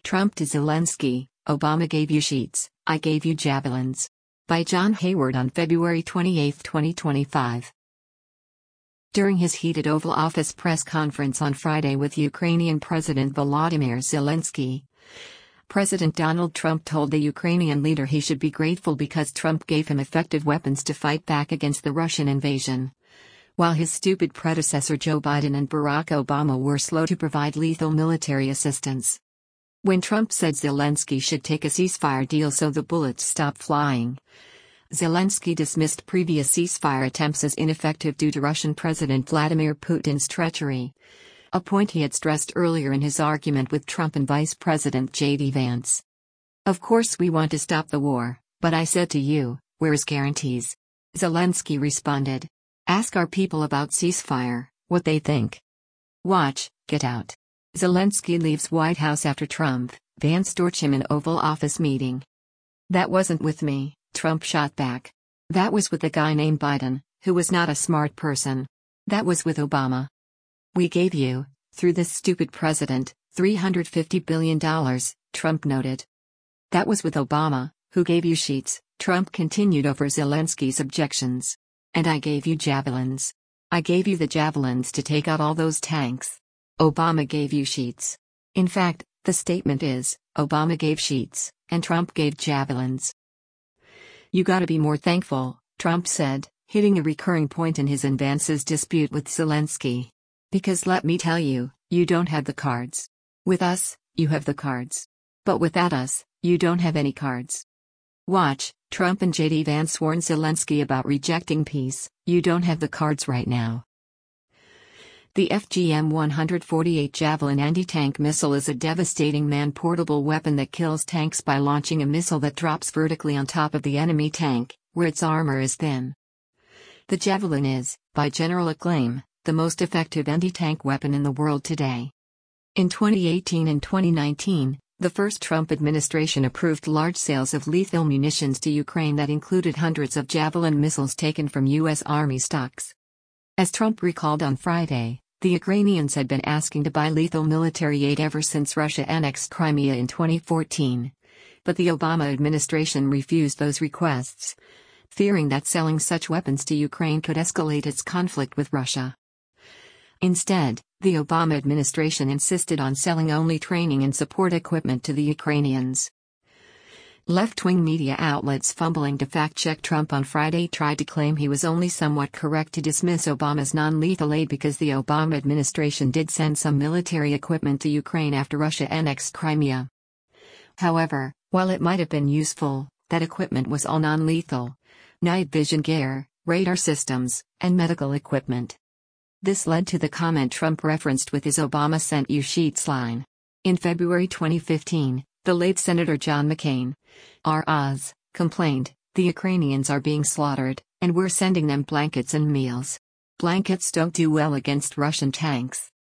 Trump to Zelensky, Obama gave you sheets, I gave you javelins. By John Hayward on February 28, 2025. During his heated Oval Office press conference on Friday with Ukrainian President Volodymyr Zelensky, President Donald Trump told the Ukrainian leader he should be grateful because Trump gave him effective weapons to fight back against the Russian invasion, while his stupid predecessor Joe Biden and Barack Obama were slow to provide lethal military assistance. When Trump said Zelensky should take a ceasefire deal so the bullets stop flying, Zelensky dismissed previous ceasefire attempts as ineffective due to Russian President Vladimir Putin's treachery, a point he had stressed earlier in his argument with Trump and Vice President J.D. Vance. Of course we want to stop the war, but I said to you, where's guarantees? Zelensky responded. Ask our people about ceasefire, what they think. Watch, get out. Zelensky leaves White House after Trump, Vance torch him in Oval Office meeting. That wasn't with me, Trump shot back. That was with a guy named Biden, who was not a smart person. That was with Obama. We gave you, through this stupid president, $350 billion, Trump noted. That was with Obama, who gave you sheets, Trump continued over Zelensky's objections. And I gave you javelins. I gave you the javelins to take out all those tanks. Obama gave you sheets. In fact, the statement is, Obama gave sheets, and Trump gave javelins. You gotta be more thankful, Trump said, hitting a recurring point in his and Vance's dispute with Zelensky. Because let me tell you, you don't have the cards. With us, you have the cards. But without us, you don't have any cards. Watch, Trump and J.D. Vance warned Zelensky about rejecting peace, you don't have the cards right now. The FGM-148 Javelin anti-tank missile is a devastating man-portable weapon that kills tanks by launching a missile that drops vertically on top of the enemy tank, where its armor is thin. The Javelin is, by general acclaim, the most effective anti-tank weapon in the world today. In 2018 and 2019, the first Trump administration approved large sales of lethal munitions to Ukraine that included hundreds of Javelin missiles taken from U.S. Army stocks. As Trump recalled on Friday, the Ukrainians had been asking to buy lethal military aid ever since Russia annexed Crimea in 2014. But the Obama administration refused those requests, fearing that selling such weapons to Ukraine could escalate its conflict with Russia. Instead, the Obama administration insisted on selling only training and support equipment to the Ukrainians. Left-wing media outlets fumbling to fact-check Trump on Friday tried to claim he was only somewhat correct to dismiss Obama's non-lethal aid because the Obama administration did send some military equipment to Ukraine after Russia annexed Crimea. However, while it might have been useful, that equipment was all non-lethal: night vision gear, radar systems, and medical equipment. This led to the comment Trump referenced with his Obama sent you sheets line. In February 2015, the late Senator John McCain, R.I.S., complained, the Ukrainians are being slaughtered, and we're sending them blankets and meals. Blankets don't do well against Russian tanks.